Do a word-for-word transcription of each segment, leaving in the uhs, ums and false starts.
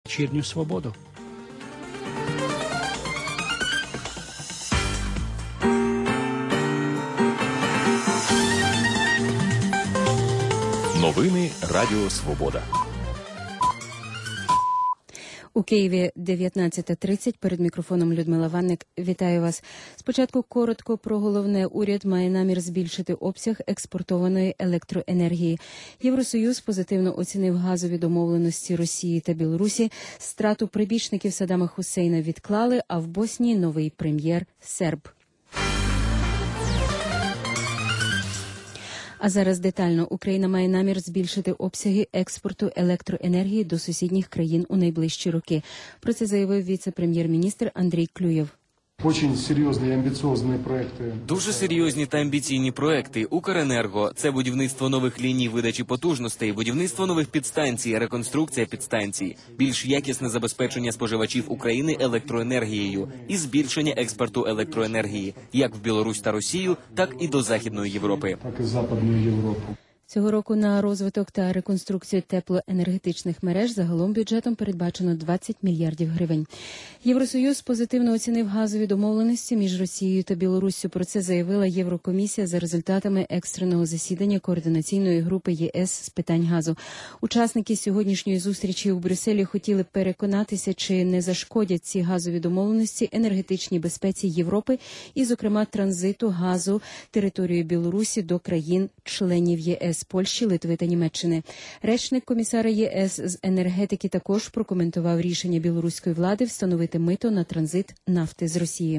Вечірню свободу. Новини Радіо Свобода. У Києві дев'ятнадцята тридцять, перед мікрофоном Людмила Ванник. Вітаю вас. Спочатку коротко про головне. Уряд має намір збільшити обсяг експортованої електроенергії. Євросоюз позитивно оцінив газові домовленості Росії та Білорусі. Страту прибічників Саддама Хусейна відклали, а в Боснії новий прем'єр – серб. А зараз детально. Україна має намір збільшити обсяги експорту електроенергії до сусідніх країн у найближчі роки. Про це заявив віце-прем'єр-міністр Андрій Клюєв. Очень серйозні і амбіціозні проекти. Дуже серйозні та амбіційні проекти. Укренерго – це будівництво нових ліній видачі потужностей, будівництво нових підстанцій, реконструкція підстанцій, більш якісне забезпечення споживачів України електроенергією і збільшення експорту електроенергії як в Білорусь та Росію, так і до Західної Європи. Так і Західної Європи. Цього року на розвиток та реконструкцію теплоенергетичних мереж загалом бюджетом передбачено двадцять мільярдів гривень. Євросоюз позитивно оцінив газові домовленості між Росією та Білоруссю. Про це заявила Єврокомісія за результатами екстреного засідання координаційної групи ЄС з питань газу. Учасники сьогоднішньої зустрічі у Брюсселі хотіли переконатися, чи не зашкодять ці газові домовленості енергетичній безпеці Європи і, зокрема, транзиту газу територією Білорусі до країн-членів ЄС. Польщі, Литви та Німеччини. Речник комісара ЄС з енергетики також прокоментував рішення білоруської влади встановити мито на транзит нафти з Росії.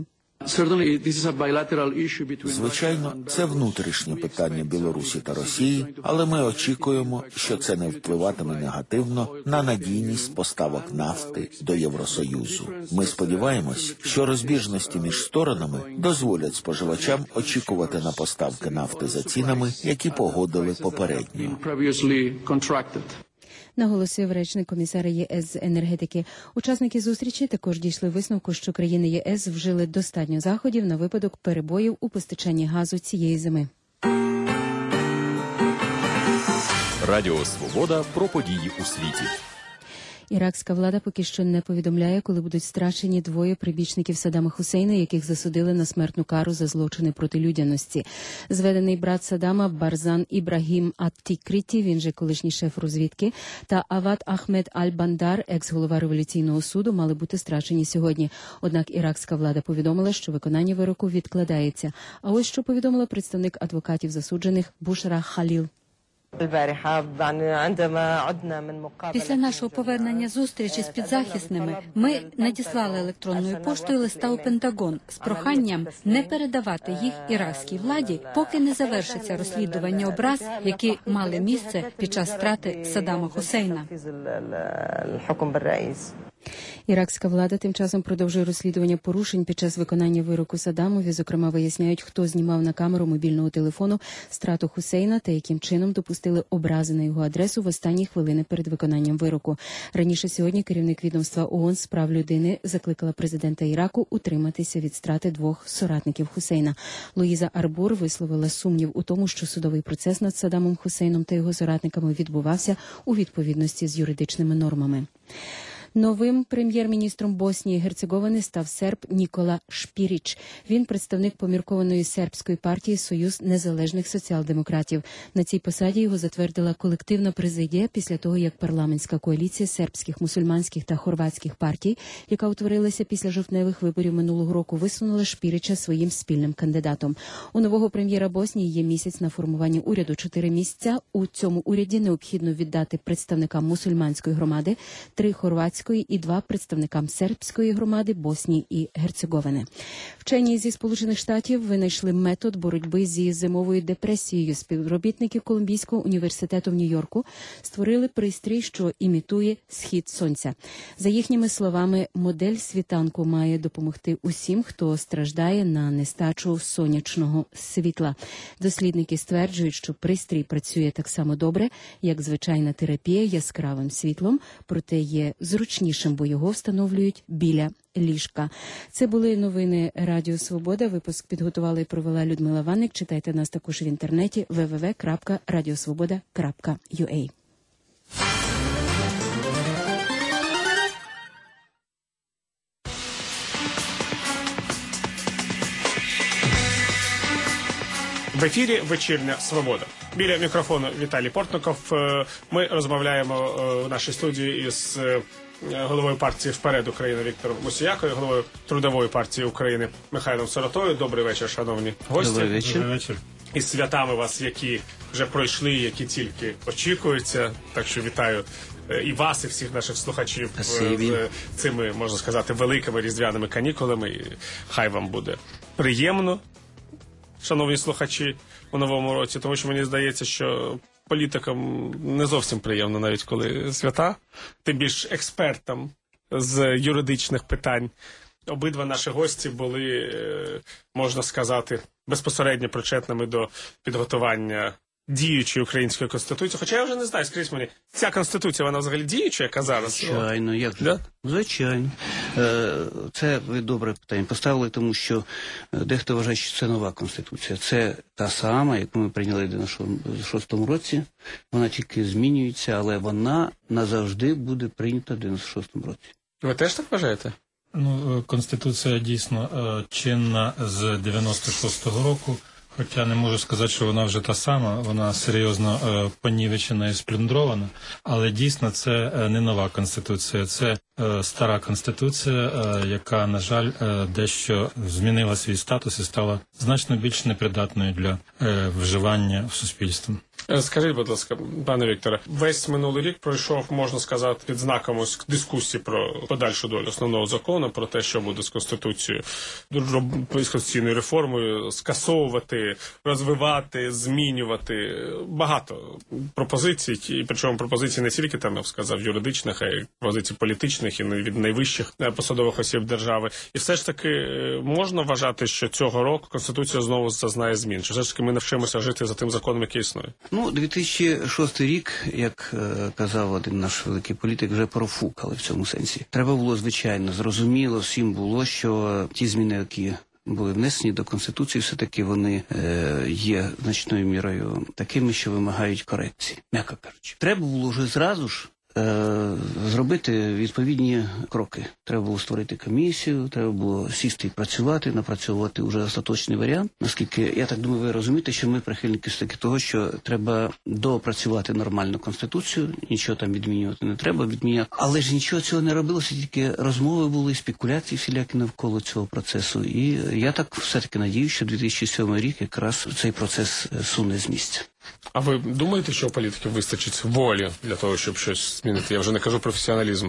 Звичайно, це внутрішнє питання Білорусі та Росії, але ми очікуємо, що це не впливатиме негативно на надійність поставок нафти до Євросоюзу. Ми сподіваємось, що розбіжності між сторонами дозволять споживачам очікувати на поставки нафти за цінами, які погодили попередньо. Наголосив речник комісара ЄС з енергетики. Учасники зустрічі також дійшли висновку, що країни ЄС вжили достатньо заходів на випадок перебоїв у постачанні газу цієї зими. Радіо Свобода про події у світі. Іракська влада поки що не повідомляє, коли будуть страчені двоє прибічників Саддама Хусейна, яких засудили на смертну кару за злочини проти людяності. Зведений брат Саддама Барзан Ібрагім Ат-Тікріті, він же колишній шеф розвідки, та Авад Ахмед Аль-Бандар, екс-голова революційного суду, мали бути страчені сьогодні. Однак іракська влада повідомила, що виконання вироку відкладається. А ось що повідомила представник адвокатів засуджених Бушра Халіл. Після нашого повернення зустрічі з підзахисними ми надіслали електронною поштою листа у Пентагон з проханням не передавати їх іракській владі, поки не завершиться розслідування образ, які мали місце під час страти Саддама Хусейна. Іракська влада тим часом продовжує розслідування порушень під час виконання вироку Саддамові. Зокрема, виясняють, хто знімав на камеру мобільного телефону страту Хусейна та яким чином допустили образи на його адресу в останні хвилини перед виконанням вироку. Раніше сьогодні керівник відомства ООН з прав людини закликала президента Іраку утриматися від страти двох соратників Хусейна. Луїза Арбур висловила сумнів у тому, що судовий процес над Саддамом Хусейном та його соратниками відбувався у відповідності з юридичними нормами. Новим прем'єр-міністром Боснії і Герцеговини став серб Нікола Шпіріч. Він представник поміркованої сербської партії «Союз незалежних соціал-демократів». На цій посаді його затвердила колективна президія після того, як парламентська коаліція сербських, мусульманських та хорватських партій, яка утворилася після жовтневих виборів минулого року, висунула Шпіріча своїм спільним кандидатом. У нового прем'єра Боснії є місяць на формування уряду. Чотири місяця у цьому уряді необхідно віддати представникам мусульманської громади, три хорватської і два представникам сербської громади Боснії і Герцеговини. Вчені зі Сполучених Штатів винайшли метод боротьби зі зимовою депресією. Співробітники Колумбійського університету в Нью-Йорку створили пристрій, що імітує схід сонця. За їхніми словами, модель світанку має допомогти усім, хто страждає на нестачу сонячного світла. Дослідники стверджують, що пристрій працює так само добре, як звичайна терапія яскравим світлом, проте є зручнішим, бо його встановлюють біля ліжка. Це були новини Радіо Свобода. Випуск підготувала і провела Людмила Ванник. Читайте нас також в інтернеті дабл ю дабл ю дабл ю крапка радіосвобода крапка ю а. В ефірі «Вечірня Свобода». Біля мікрофону Віталій Портников. Ми розмовляємо в нашій студії із головою партії «Вперед Україна» Віктором Мусіякою, головою Трудової партії України Михайлом Сиротою. Добрий вечір, шановні гості. Добрий вечір. Добрий вечір. Із святами вас, які вже пройшли, які тільки очікуються. Так що вітаю і вас, і всіх наших слухачів Спасибі. з цими, можна сказати, великими різдвяними канікулами. І хай вам буде приємно, шановні слухачі, у новому році, тому що мені здається, що політикам не зовсім приємно, навіть коли свята, тим більш експертам з юридичних питань. Обидва наші гості були, можна сказати, безпосередньо причетними до підготування діючої української конституції. Хоча я вже не знаю, скажіть мені, ця конституція, вона взагалі діюча, яка зараз? Звичайно, як же? Да? Звичайно. Це ви добре питання поставили, тому що дехто вважає, що це нова конституція. Це та сама, яку ми прийняли в дев'яносто шостому році. Вона тільки змінюється, але вона назавжди буде прийнята в дев'яносто шостому році. Ви теж так вважаєте? Ну, Конституція дійсно чинна з дев'яносто шостого року, хоча не можу сказати, що вона вже та сама, вона серйозно е, понівечена і сплюндрована, але дійсно це е, не нова Конституція, це е, стара Конституція, е, яка, на жаль, е, дещо змінила свій статус і стала значно більш непридатною для е, вживання в суспільстві. Скажіть, будь ласка, пане Вікторе, весь минулий рік пройшов, можна сказати, під знаком ось дискусії про подальшу долю основного закону, про те, що буде з Конституцією, з конституційною реформою, скасовувати, розвивати, змінювати. Багато пропозицій, і причому пропозицій не тільки, там, я б сказав, юридичних, а й пропозицій політичних і від найвищих посадових осіб держави. І все ж таки можна вважати, що цього року Конституція знову зазнає змін, що все ж таки ми навчимося жити за тим законом, який існує. Ну, дві тисячі шостий рік, як е, казав один наш великий політик, вже профукали в цьому сенсі. Треба було, звичайно, зрозуміло всім було, що ті зміни, які були внесені до Конституції, все-таки вони е, є значною мірою такими, що вимагають корекції, м'яко кажучи. Треба було вже зразу ж зробити відповідні кроки. Треба було створити комісію, треба було сісти і працювати, напрацьовувати вже остаточний варіант. Наскільки, я так думаю, ви розумієте, що ми прихильники все-таки того, що треба доопрацювати нормальну Конституцію, нічого там відмінювати не треба, відміняти. Але ж нічого цього не робилося, тільки розмови були, спекуляції всілякі навколо цього процесу. І я так все-таки надію, що дві тисячі сьомий рік якраз цей процес суне з місця. А ви думаєте, що у політиків вистачить волі для того, щоб щось змінити? Я вже не кажу професіоналізму.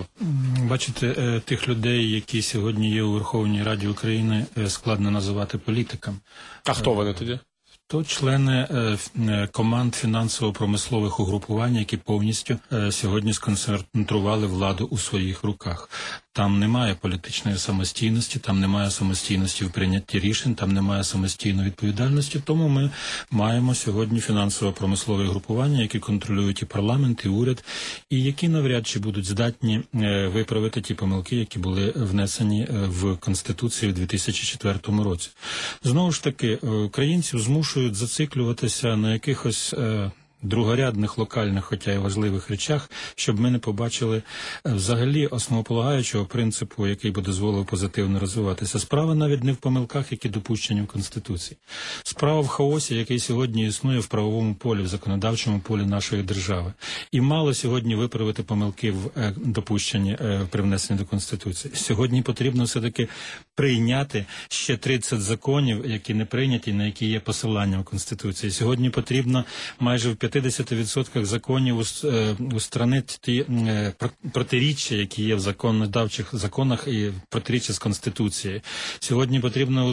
Бачите, тих людей, які сьогодні є у Верховній Раді України, складно називати політиками. А хто вони тоді? То члени е, команд фінансово-промислових угрупувань, які повністю е, сьогодні сконцентрували владу у своїх руках. Там немає політичної самостійності, там немає самостійності в прийнятті рішень, там немає самостійної відповідальності. Тому ми маємо сьогодні фінансово-промислові групування, які контролюють і парламент, і уряд, і які навряд чи будуть здатні е, виправити ті помилки, які були внесені е, в Конституцію в дві тисячі четвертому році. Знову ж таки, українців змушують зациклюватися на якихось е, другорядних, локальних, хоча й важливих речах, щоб ми не побачили взагалі основополагаючого принципу, який би дозволив позитивно розвиватися. Справа навіть не в помилках, які допущені в Конституції. Справа в хаосі, який сьогодні існує в правовому полі, в законодавчому полі нашої держави. І мало сьогодні виправити помилки в е, допущенні е, при внесенні до Конституції. Сьогодні потрібно все-таки прийняти ще тридцять законів, які не прийняті, на які є посилання в Конституції. Сьогодні потрібно майже в п'ятдесят відсотків законів устранити ті протиріччя, які є в законодавчих законах і протиріччя з Конституцією. Сьогодні потрібно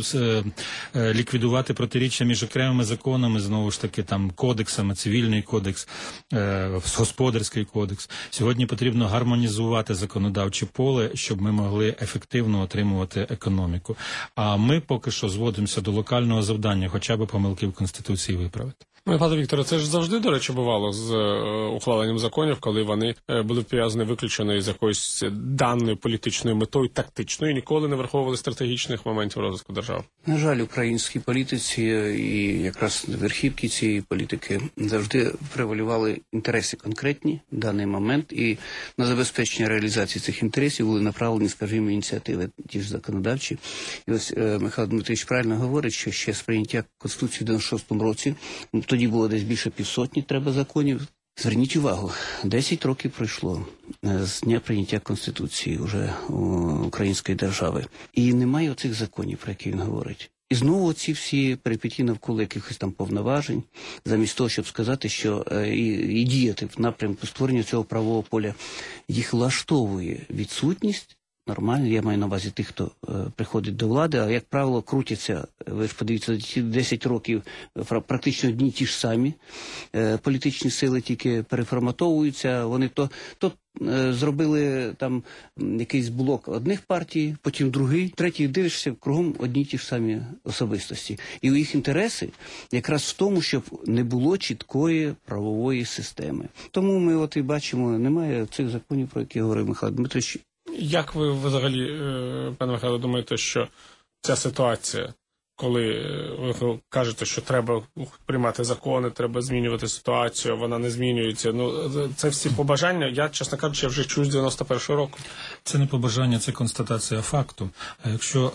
ліквідувати протиріччя між окремими законами, знову ж таки, там, кодексами, цивільний кодекс, господарський кодекс. Сьогодні потрібно гармонізувати законодавче поле, щоб ми могли ефективно отримувати економіку. А ми поки що зводимося до локального завдання, хоча б помилки в Конституції виправити. Ну, пане Вікторе, це ж завжди до речі, бувало з е, ухваленням законів, коли вони е, були пов'язані виключно з якоюсь даною політичною метою, тактичною, і ніколи не враховували стратегічних моментів розвитку держави. На жаль, українській політиці і якраз верхівки цієї політики завжди превалювали інтереси конкретні в даний момент, і на забезпечення реалізації цих інтересів були направлені, скажімо, ініціативи ті ж законодавчі. І ось е, Михайло Дмитрович правильно говорить, що ще з прийняття Конституції в дев'яносто шостому році, тоді було десь більше півсотні треба законів. Зверніть увагу, десять років пройшло з дня прийняття Конституції вже української держави. І немає оцих законів, про які він говорить. І знову ці всі перипетії навколо якихось там повноважень, замість того, щоб сказати, що е, і, і діяти в напрямку створення цього правового поля, їх влаштовує відсутність. Нормально, я маю на увазі тих, хто е, приходить до влади, а, як правило, крутяться, ви ж подивіться, ці десять років практично одні ті ж самі е, політичні сили, тільки переформатовуються, вони то, то е, зробили там якийсь блок одних партій, потім другий, третій, дивишся, кругом одні ті ж самі особистості. І у їх інтереси якраз в тому, щоб не було чіткої правової системи. Тому ми от і бачимо, немає цих законів, про які говорив Михайло Дмитрович. Як ви взагалі, пане Михайло, думаєте, що ця ситуація, коли ви кажете, що треба приймати закони, треба змінювати ситуацію, вона не змінюється, ну, це всі побажання, я, чесно кажучи, вже чую з дев'яносто першого року. Це не побажання, це констатація факту. А якщо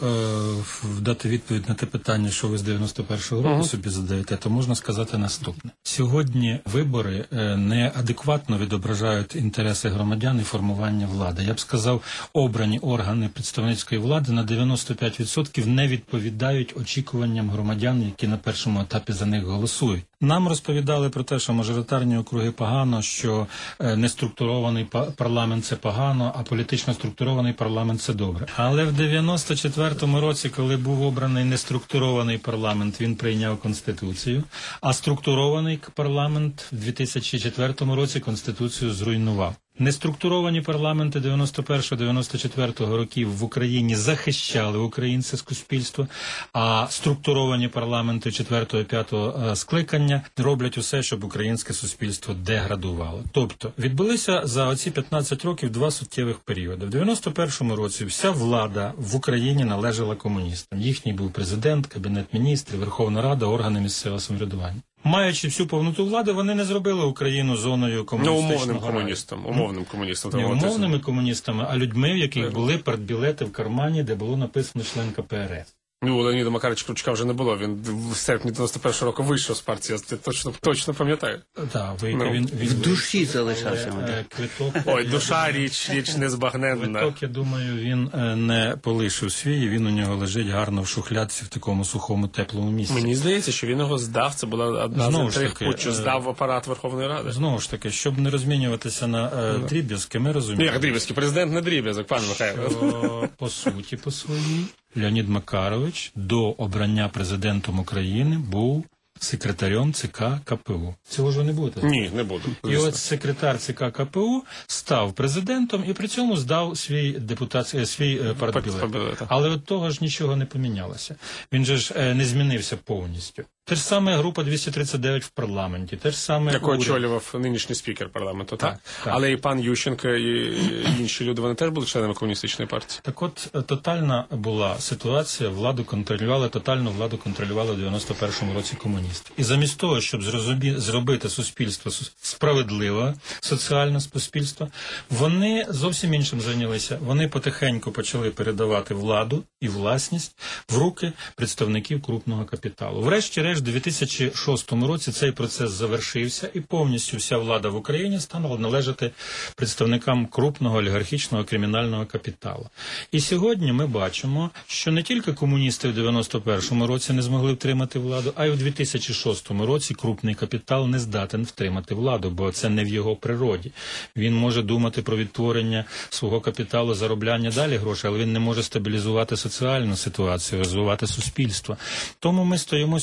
е, дати відповідь на те питання, що ви з дев'яносто першого року uh-huh. собі задаєте, то можна сказати наступне. Сьогодні вибори е, неадекватно відображають інтереси громадян і формування влади. Я б сказав, обрані органи представницької влади на дев'яносто п'ять відсотків не відповідають очікуванням громадян, які на першому етапі за них голосують. Нам розповідали про те, що мажоритарні округи погано, що е, неструктурований парламент – це погано, а політично структурований парламент – це добре. Але в дев'яносто четвертому році, коли був обраний неструктурований парламент, він прийняв Конституцію, а структурований парламент в дві тисячі четвертому році Конституцію зруйнував. Неструктуровані парламенти дев'яносто першого - дев'яносто четвертого років в Україні захищали українське суспільство, а структуровані парламенти четвертого - п'ятого скликання роблять усе, щоб українське суспільство деградувало. Тобто відбулися за оці п'ятнадцять років два суттєвих періоди. В дев'яносто першому році вся влада в Україні належала комуністам. Їхній був президент, Кабінет міністрів, Верховна Рада, органи місцевого самоврядування. Маючи всю повноту влади, вони не зробили Україну зоною комуністичного раю. Ну, умовним комуністам. Умовним комуністам. Не умовними комуністами, а людьми, в яких були партбілети в кармані, де було написано член ка пе ер ес. Ну, Леоніда Макаровича Кручка вже не було. Він в серпні дев'яносто першого року вийшов з партії. Я точно, точно пам'ятаю. Так, ви, ну, він, він в душі залишався. Е, квиток. Ой, душа річ, річ незбагненна. Квиток, я думаю, він е, не полишив свій, він у нього лежить гарно в шухлядці в такому сухому, теплому місці. Мені здається, що він його здав. Це була одна Знову з трьох путчів. Здав в апарат Верховної Ради. Знову ж таки, щоб не розмінюватися на е, дріб'язки, ми розуміємо. Як дріб'язки? Президент не дріб'язок, пане Михайло. Що, по суті, по своїй, Леонід Макарович до обрання президентом України був секретарем ЦК ка пе у. Цього ж ви не будете? Ні, не буду. І от секретар ЦК ка пе у став президентом і при цьому здав свій депутатський, свій партбілет. Але от того ж нічого не помінялося. Він же ж не змінився повністю. Те ж саме група двісті тридцять дев'ять в парламенті, те ж саме яку очолював нинішній спікер парламенту, так? так? так. Але і пан Ющенко, і інші люди, вони теж були членами комуністичної партії? Так от, тотальна була ситуація, владу контролювали, тотальну владу контролювали в дев'яносто першому році комуністи. І замість того, щоб зрозумі, зробити суспільство справедливе, соціальне суспільство, вони зовсім іншим зайнялися. Вони потихеньку почали передавати владу і власність в руки представників крупного капіталу. Врешті-решт, в дві тисячі шостому році цей процес завершився, і повністю вся влада в Україні стала належати представникам крупного олігархічного кримінального капіталу. І сьогодні ми бачимо, що не тільки комуністи в дев'яносто першому році не змогли втримати владу, а й у дві тисячі шостому році крупний капітал не здатен втримати владу, бо це не в його природі. Він може думати про відтворення свого капіталу, заробляння далі грошей, але він не може стабілізувати соціальну ситуацію, розвивати суспільство. Тому ми стоїмо сьогодні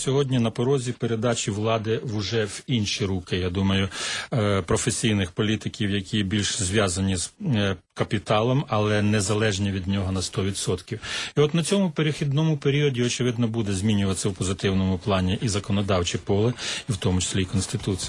на порозі передачі влади вже в інші руки, я думаю, професійних політиків, які більш зв'язані з капіталом, але незалежні від нього на сто відсотків. І от на цьому перехідному періоді, очевидно, буде змінюватися в позитивному плані і законодавче поле, і в тому числі і Конституція.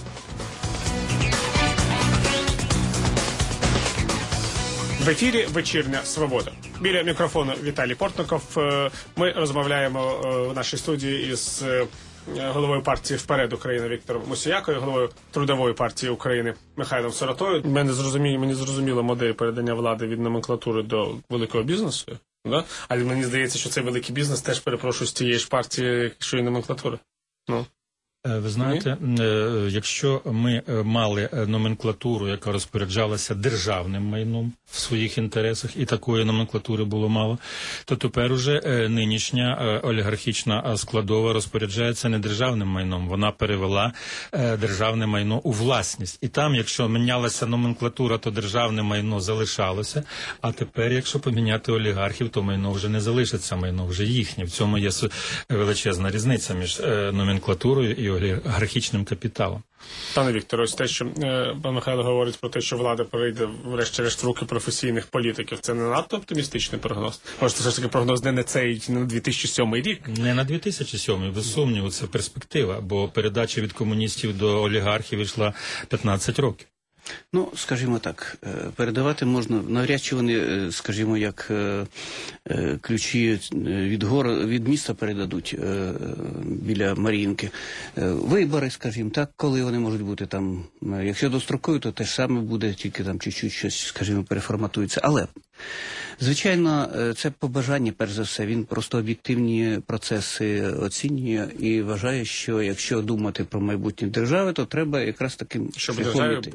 В ефірі «Вечірня Свобода». Біля мікрофону Віталій Портников. Ми розмовляємо в нашій студії із головою партії «Вперед Україна» Віктором Мусіякою, головою Трудової партії України Михайлом Сиротою. Мені зрозуміло, мені зрозуміла модель передання влади від номенклатури до великого бізнесу, да? Але мені здається, що цей великий бізнес теж, перепрошую, з тієї ж партії, що і номенклатура. Ну. Ви знаєте, якщо ми мали номенклатуру, яка розпоряджалася державним майном в своїх інтересах, і такої номенклатури було мало, то тепер уже нинішня олігархічна складова розпоряджається не державним майном, вона перевела державне майно у власність. І там, якщо мінялася номенклатура, то державне майно залишалося, а тепер, якщо поміняти олігархів, то майно вже не залишиться, майно вже їхнє. В цьому є величезна різниця між номенклатурою і олігархічним капіталом. Пане Вікторе, ось те, що е, пан Михайло говорить про те, що влада перейде врешті-решт в руки професійних політиків, це не надто оптимістичний прогноз? Може, це все ж таки прогноз не на цей, не на дві тисячі сьомий рік? Не на дві тисячі сьомий, без сумніву, це перспектива, бо передача від комуністів до олігархів йшла п'ятнадцять років. Ну, скажімо так, передавати можна, навряд чи вони, скажімо, як ключі від гор, від міста передадуть біля Мар'їнки. Вибори, скажімо так, коли вони можуть бути там, якщо дострокові, то те ж саме буде, тільки там чуть-чуть щось, скажімо, переформатується. Але, звичайно, це побажання, перш за все, він просто об'єктивні процеси оцінює і вважає, що якщо думати про майбутнє держави, то треба якраз таким шляхом іти.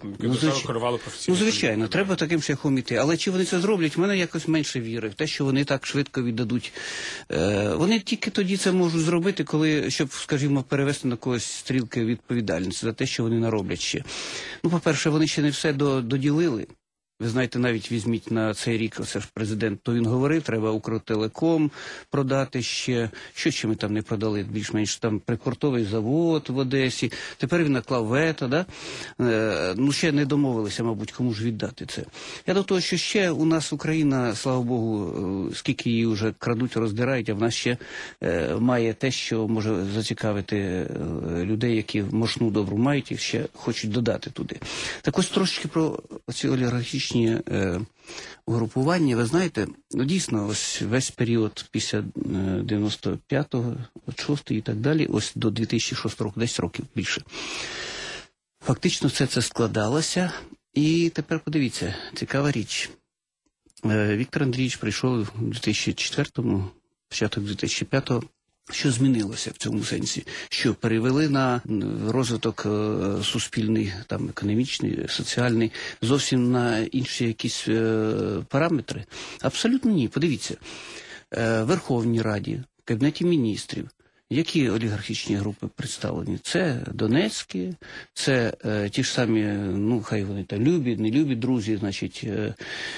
Ну, звичайно, треба таким шляхом іти. Але чи вони це зроблять, в мене якось менше віри в те, що вони так швидко віддадуть. Е, вони тільки тоді це можуть зробити, коли, щоб, скажімо, перевести на когось стрілки відповідальності за те, що вони нароблять ще. Ну, по-перше, вони ще не все доділили. Ви знаєте, навіть візьміть на цей рік, оце ж президент, то він говорив, треба Укртелеком продати ще, що ще ми там не продали, більш-менш там припортовий завод в Одесі, тепер він наклав вето, да? Е, ну ще не домовилися, мабуть, кому ж віддати це. Я до того, що ще у нас Україна, слава Богу, скільки її вже крадуть, роздирають, а в нас ще е, має те, що може зацікавити е, людей, які мощну добру мають і ще хочуть додати туди. Так ось трошечки про ці олігархічні Е, угрупування, ви знаєте, ну дійсно, ось весь період після дев'яносто п'ятого, шостого і так далі, ось до дві тисячі шостого року, десять років більше. Фактично все це складалося, і тепер подивіться, цікава річ. Е, Віктор Андрійович прийшов у дві тисячі четвертому, початок дві тисячі п'ятого. Що змінилося в цьому сенсі? Що перевели на розвиток е, суспільний, там, економічний, соціальний, зовсім на інші якісь е, параметри? Абсолютно ні. Подивіться, е, в Верховній Раді, в Кабінеті міністрів, які олігархічні групи представлені? Це Донецькі, це е, ті ж самі, ну, хай вони там любі, не любі друзі, значить, е,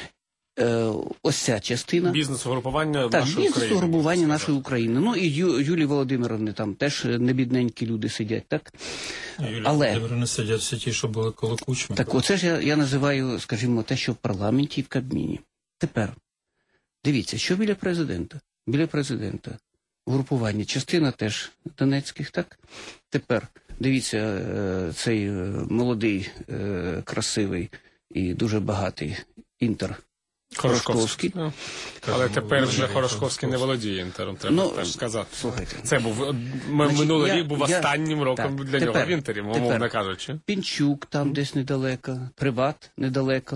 Е, ось ця частина. Бізнес-угрупування так, нашої України. бізнес-угрупування нашої України. Ну і Ю, Юлії Володимировни там теж небідненькі люди сидять, так? Юлія Але... Володимировни сидять всі ті, що були коло Кучми. Так, оце ж я, я називаю, скажімо, те, що в парламенті і в Кабміні. Тепер, дивіться, що біля президента? Біля президента угрупування, частина теж Донецьких, так? Тепер, дивіться, цей молодий, красивий і дуже багатий Інтер Хорошковський. Ну, але тепер вже Хорошковський не володіє Інтером, треба ну, теж сказати. Слухайте. Це був, Значить, минулий я, рік був я, останнім роком так, для тепер, нього в Інтері, мовно кажучи. Пінчук там mm. десь недалеко, Приват недалеко.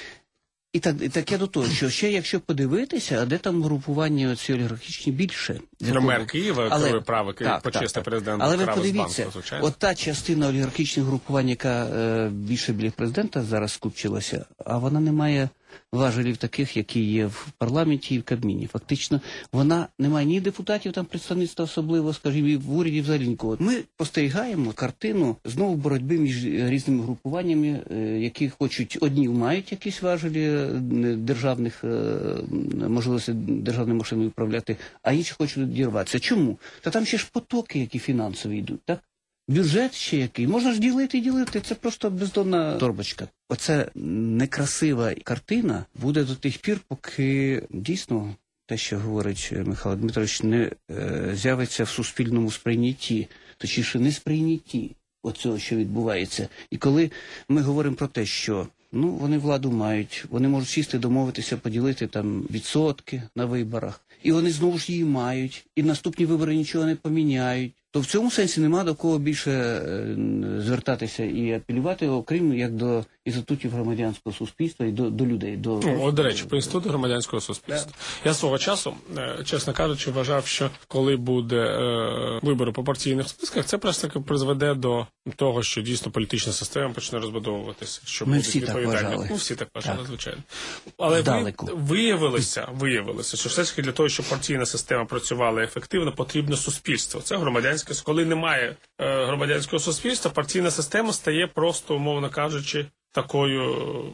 І так, і так я до того, що ще якщо подивитися, а де там групування оці олігархічні більше. Мер Києва, але право, почесний президент. Але ви подивіться, от та частина олігархічних групувань, яка е, більше біля президента зараз скупчилася, а вона не має важелів таких, які є в парламенті і в Кабміні. Фактично, вона не має ні депутатів, там представництва особливо, скажімо, і в уряді взагалі нікого. Ми спостерігаємо картину знову боротьби між різними групуваннями, які хочуть, одні мають якісь важелі державних можливостей державною машиною управляти, а інші хочуть дірватися. Чому? Та там ще ж потоки, які фінансові йдуть, так? Бюджет ще який. Можна ж ділити і ділити. Це просто бездонна торбочка. Оця некрасива картина буде до тих пір, поки дійсно те, що говорить Михайло Дмитрович, не е, з'явиться в суспільному сприйнятті, точніше не сприйнятті оцього, що відбувається. І коли ми говоримо про те, що ну, вони владу мають, вони можуть сісти, домовитися, поділити там відсотки на виборах, і вони знову ж її мають, і наступні вибори нічого не поміняють, то в цьому сенсі нема до кого більше е, звертатися і апелювати, окрім як до інститутів громадянського суспільства і до, до людей. До... Ну, от, до речі, про інститут громадянського суспільства. Yeah. Я свого часу, чесно кажучи, вважав, що коли буде е, вибори по партійних списках, це просто таки призведе до того, що дійсно політична система почне розбудовуватися. Що Ми всі так вважали. Ну, всі так вважали, так. Звичайно. Але ви, виявилося, виявилося, що все ж таки для того, щоб партійна система працювала ефективно, потрібно суспільство. Це громадянське. Коли немає е, громадянського суспільства, партійна система стає просто, умовно кажучи, такою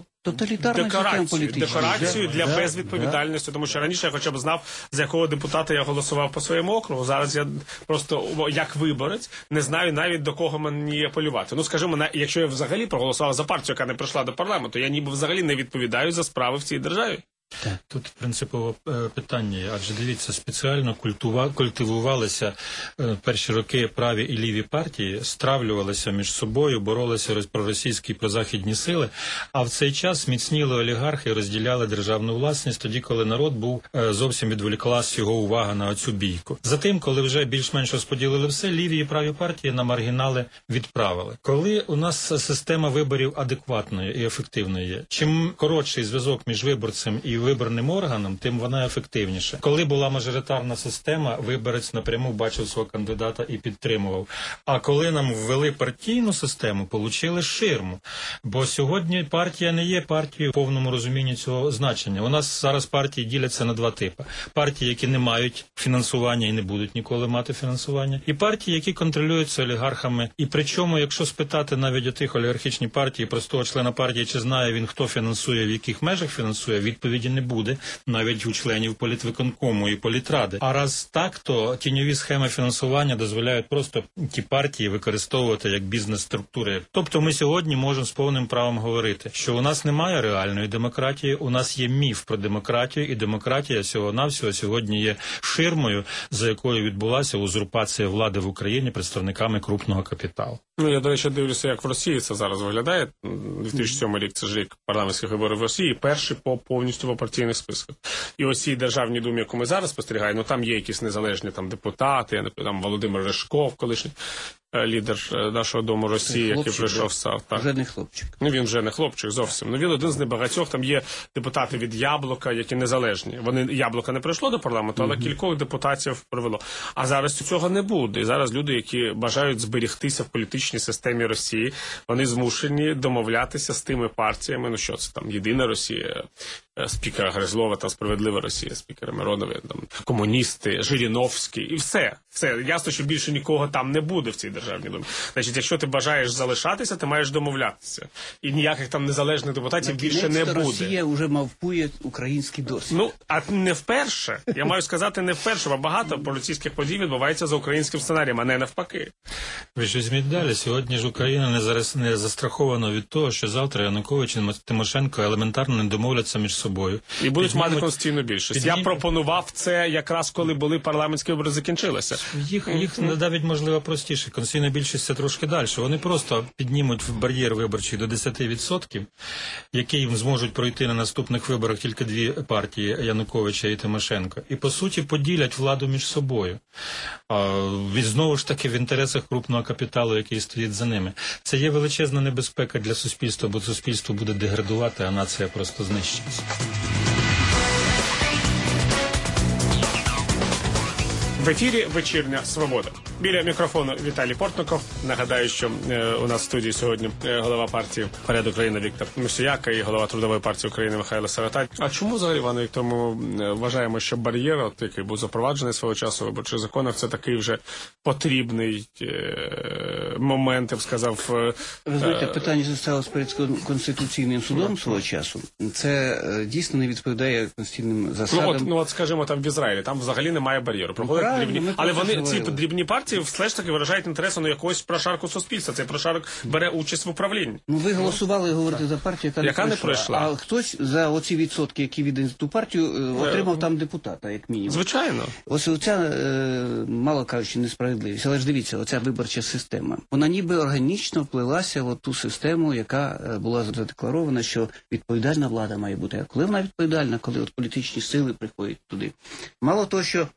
декорацією, декорацією для да, безвідповідальності. Да. Тому що раніше я хоча б знав, з якого депутата я голосував по своєму округу. Зараз я просто, як виборець, не знаю навіть до кого мені апелювати. Ну, скажімо, якщо я взагалі проголосував за партію, яка не прийшла до парламенту, я ніби взагалі не відповідаю за справи в цій державі. Так. Тут принципове питання, адже дивіться, спеціально культува... культивувалися е, перші роки праві і ліві партії, стравлювалися між собою, боролися проросійські і прозахідні сили, а в цей час міцніли олігархи і розділяли державну власність, тоді, коли народ був е, зовсім відволіклась його увага на оцю бійку. Затим, коли вже більш-менш розподілили все, ліві і праві партії на маргінали відправили. Коли у нас система виборів адекватною і ефективною є, чим коротший зв'язок між виборцем і виборним органом, тим вона ефективніша. Коли була мажоритарна система, виборець напряму бачив свого кандидата і підтримував. А коли нам ввели партійну систему, получили ширму. Бо сьогодні партія не є партією в повному розумінні цього значення. У нас зараз партії діляться на два типи. Партії, які не мають фінансування і не будуть ніколи мати фінансування. І партії, які контролюються олігархами. І причому, якщо спитати навіть у тих олігархічні партії, простого члена партії, чи знає він, хто фінансує, в яких межах фінансує, відповіді не буде, навіть у членів політвиконкому і політради. А раз так, то тіньові схеми фінансування дозволяють просто ті партії використовувати як бізнес-структури. Тобто ми сьогодні можемо з повним правом говорити, що у нас немає реальної демократії, у нас є міф про демократію, і демократія всього-навсього сьогодні є ширмою, за якою відбулася узурпація влади в Україні представниками крупного капіталу. Ну, я, до речі, дивлюся, як в Росії це зараз виглядає. дві тисячі сьомий рік – це ж рік парламентських виборів в Росії, перший по повністю по партійних списках. І ось цій Державній думі, яку ми зараз спостерігаємо, ну там є якісь незалежні там депутати, там Володимир Решков, колишній лідер нашого Дому Росії, хлопчик, який прийшов став. Так. Вже не хлопчик. Ну, він вже не хлопчик зовсім. Ну, він один з небагатьох. Там є депутати від Яблука, які незалежні. Вони, Яблука не прийшло до парламенту, але mm-hmm. кількох депутатів привело. А зараз цього не буде. І зараз люди, які бажають зберігтися в політичній системі Росії, вони змушені домовлятися з тими партіями. Ну, що це там? Єдина Росія, спікера Гризлова, там Справедлива Росія, спікера Миронові, там комуністи, Жириновський, і все. Все. Ясно, що більше нікого там не буде в цій Державній думі. Значить, якщо ти бажаєш залишатися, ти маєш домовлятися. І ніяких там незалежних депутатів більше не буде. Росія вже мавпує український досвід. Ну, а не вперше. Я маю сказати, не вперше, бо багато поліцейських подій відбувається за українським сценарієм, а не навпаки. Ви ж візьміть далі. Сьогодні ж Україна не, зараз, не застрахована від того, що завтра Янукович і Тимошенко елементарно не домовляться між собою. І будуть піднімуть... мати конституційну більшість. Піднімуть... Я пропонував це якраз коли були парламентські вибори закінчилися. Їх, їх навіть, можливо, простіше. Конституційна більшість – це трошки далі. Вони просто піднімуть бар'єр виборчий до десять відсотків, який їм зможуть пройти на наступних виборах тільки дві партії – Януковича і Тимошенко. І, по суті, поділять владу між собою. А, знову ж таки, в інтересах крупного капіталу, який стоїть за ними. Це є величезна небезпека для суспільства, бо суспільство буде деградувати, а нація просто знищиться. В ефірі «Вечірня Свобода». Біля мікрофону Віталій Портников. Нагадаю, що е, у нас в студії сьогодні е, голова партії «Поряд України» Віктор Мусіяка і голова Трудової партії України Михайло Саратай. А чому взагалі, Іван Віктор, ми е, вважаємо, що бар'єр, от, який був запроваджений свого часу в виборчих законах, це такий вже потрібний е, момент, я б сказав. Е, Ви знаєте, питання зосталось перед Конституційним судом свого часу. Це е, дійсно не відповідає конституційним засадам. Ну от, ну от, скажімо, там в Ізраїлі, там взагалі немає бар'єру. Проходять дрібні, але вони, ці дрібні партії, все ж таки виражають інтереси на якогось прошарку суспільства. Цей прошарок бере участь в управлінні. Ну, ви голосували, говорите, за партію, яка, яка не, пройшла. не пройшла. А хтось за оці відсотки, які віддають ту партію, отримав там депутата, як мінімум. Звичайно. Ось оця, е, мало кажучи, несправедливість. Але ж дивіться, оця виборча система. Вона ніби органічно вплилася в ту систему, яка була задекларована, що відповідальна влада має бути. А коли вона відповідальна? Коли от політичні сили приходять туди. Мало того, що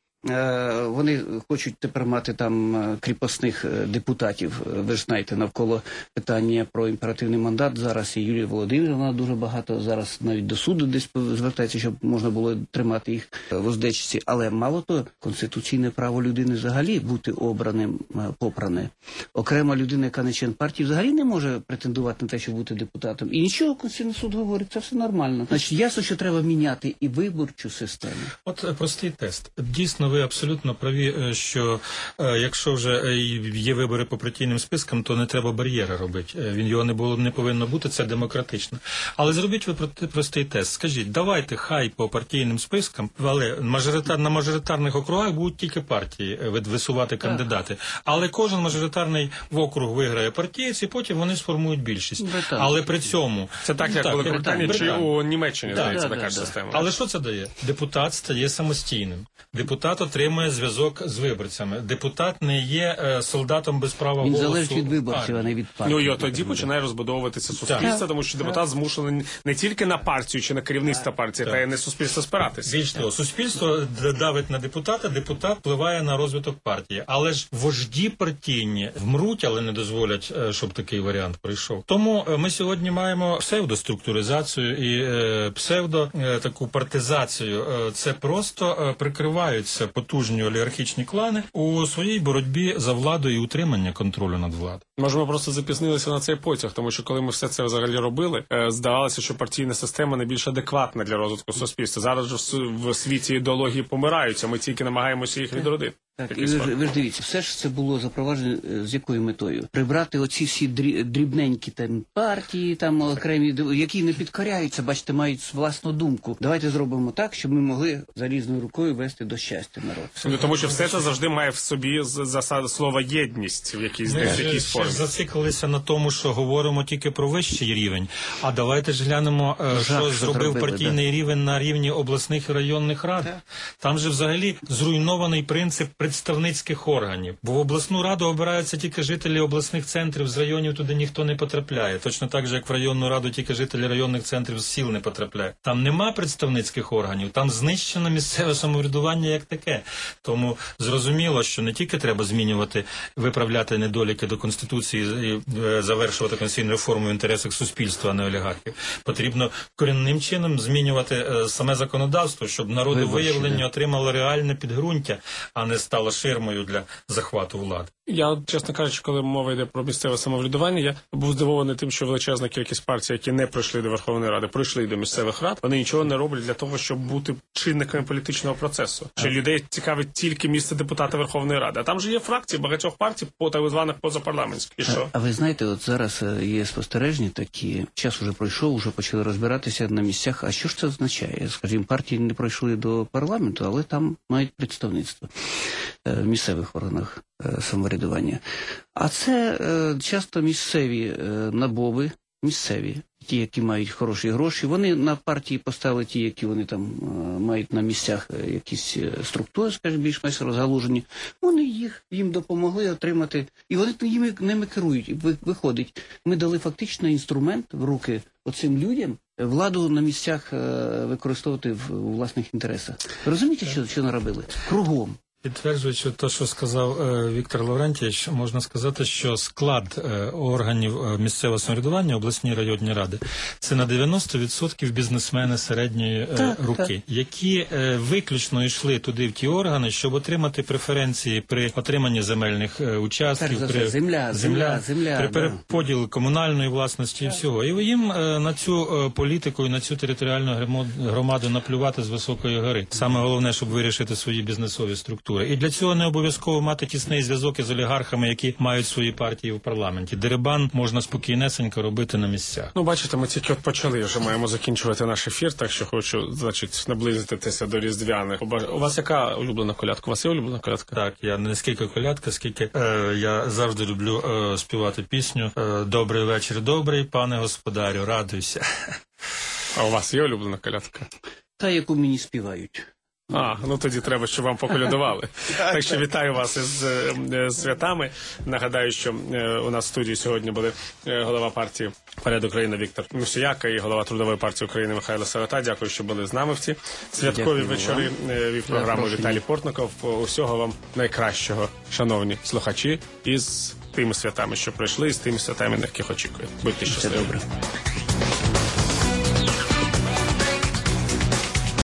вони хочуть тепер мати там кріпосних депутатів. Ви ж знаєте, навколо питання про імперативний мандат зараз і Юлія Володимирівна дуже багато зараз навіть до суду десь звертається, щоб можна було тримати їх в уздечці. Але мало того, конституційне право людини взагалі бути обраним, попране. Окрема людина, яка не член партії, взагалі не може претендувати на те, щоб бути депутатом. І нічого, Конституційний суд говорить, це все нормально. Значить, ясно, що треба міняти і виборчу систему. От простий тест. Дійсно, ви абсолютно праві, що е, якщо вже є вибори по партійним спискам, то не треба бар'єри робити. Він його не було не повинно бути, це демократично. Але зробіть ви простий тест. Скажіть, давайте хай по партійним спискам, але мажоритар, на мажоритарних округах будуть тільки партії висувати кандидати. Але кожен мажоритарний в округ виграє партієць, і потім вони сформують більшість. Британ. Але при цьому... Це так, як так, в Великобританії чи у Німеччині, да, здається, да, така да, ж да. система. Але що це дає? Депутат стає самостійним. Депутат отримує зв'язок з виборцями. Депутат не є е, солдатом без права Він голосу. залежить від виборців, а не від партії. Ну і от тоді починає розбудовуватися суспільство, так. Тому що депутат змушений не тільки на партію чи на керівництво партії, та й не суспільство спиратися. Більш того, суспільство давить на депутата, депутат впливає на розвиток партії. Але ж вожді партійні вмруть, але не дозволять, щоб такий варіант прийшов. Тому ми сьогодні маємо псевдоструктуризацію і е, псевдо е, таку партизацію. Е, це просто е, прикриваються потужні олігархічні клани у своїй боротьбі за владу і утримання контролю над владою. Може, ми просто запізнилися на цей потяг, тому що коли ми все це взагалі робили, здавалося, що партійна система найбільш адекватна для розвитку суспільства. Зараз же в світі ідеології помираються, ми тільки намагаємося їх відродити. Так, і ви ж, ви ж дивіться, все ж це було запроваджено з якою метою? Прибрати оці всі дрібненькі там партії, там окремі, які не підкоряються, бачите, мають власну думку. Давайте зробимо так, щоб ми могли залізною рукою вести до щастя народ. Ну, тому що все це завжди має в собі засаду слова єдність в якійсь, ми в якійсь формі. Ми зациклилися на тому, що говоримо тільки про вищий рівень, а давайте ж глянемо, Жах, що, що зробив зробили, партійний да. рівень на рівні обласних і районних рад. Так. Там же взагалі зруйнований принцип представницьких органів. Бо в обласну раду обираються тільки жителі обласних центрів, з районів туди ніхто не потрапляє. Точно так же, як в районну раду тільки жителі районних центрів з сіл не потрапляють. Там нема представницьких органів, там знищено місцеве самоврядування як таке. Тому зрозуміло, що не тільки треба змінювати, виправляти недоліки до Конституції і завершувати конституційну реформу в інтересах суспільства, а не олігархів. Потрібно корінним чином змінювати саме законодавство, щоб народовиявлення отримало реальне підґрунтя, а не стало ширмою для захвату влади. Я, чесно кажучи, коли мова йде про місцеве самоврядування, я був здивований тим, що величезна кількість партій, які не пройшли до Верховної Ради, пройшли до місцевих рад, вони нічого не роблять для того, щоб бути чинниками політичного процесу. Чи людей цікавить тільки місце депутата Верховної Ради. А там же є фракції багатьох партій, по так званих позапарламентських. І що? А, а ви знаєте, от зараз є спостережні такі, час уже пройшов, вже почали розбиратися на місцях. А що ж це означає? Скажімо, партії не пройшли до парламенту, але там мають представництво в місцевих органах самоврядування. А це е, часто місцеві е, набоби, місцеві, ті, які мають хороші гроші. Вони на партії поставили ті, які вони там е, мають на місцях е, якісь структури, скажімо, більш-менш розгалужені. Вони їх, їм допомогли отримати, і вони їм ними керують. І виходить, ми дали фактично інструмент в руки оцим людям, владу на місцях е, використовувати в, у власних інтересах. Ви розумієте, що, що наробили? Кругом. Підтверджуючи те, що сказав е, Віктор Лаврентійович, можна сказати, що склад е, органів е, місцевого самоврядування, обласні районні ради, це на дев'яносто відсотків бізнесмени середньої е, Так, руки, так. які е, виключно йшли туди в ті органи, щоб отримати преференції при отриманні земельних е, участків, Перш за при все, земля, земля, земля, при да. переподілі комунальної власності і всього. І їм е, на цю е, політику і на цю територіальну гримо- громаду наплювати з високої гори. Саме головне, щоб вирішити свої бізнесові структури. І для цього не обов'язково мати тісний зв'язок із олігархами, які мають свої партії в парламенті. Дерибан можна спокійнесенько робити на місцях. Ну, бачите, ми тільки от почали, вже маємо закінчувати наш ефір, так що хочу, значить, наблизитися до різдвяних. У вас яка улюблена колядка? У вас є улюблена колядка? Так, я не скільки колядка, скільки е, я завжди люблю е, співати пісню е, «Добрий вечір, добрий, пане господарю, радуйся». А у вас є улюблена колядка? Та, яку мені співають. А, ну тоді треба, щоб вам поколядували. Так що вітаю вас із е, святами. Нагадаю, що е, у нас в студії сьогодні були е, голова партії «Порядок України» Віктор Мусіяка і голова Трудової партії України Михайло Сирота. Дякую, що були з нами в ці святкові Дякую вечори. Е, Вів програму Віталій Портников. Усього вам найкращого, шановні слухачі, із тими святами, що пройшли, і з тими святами, на яких очікують. Будьте щасливі. Добре.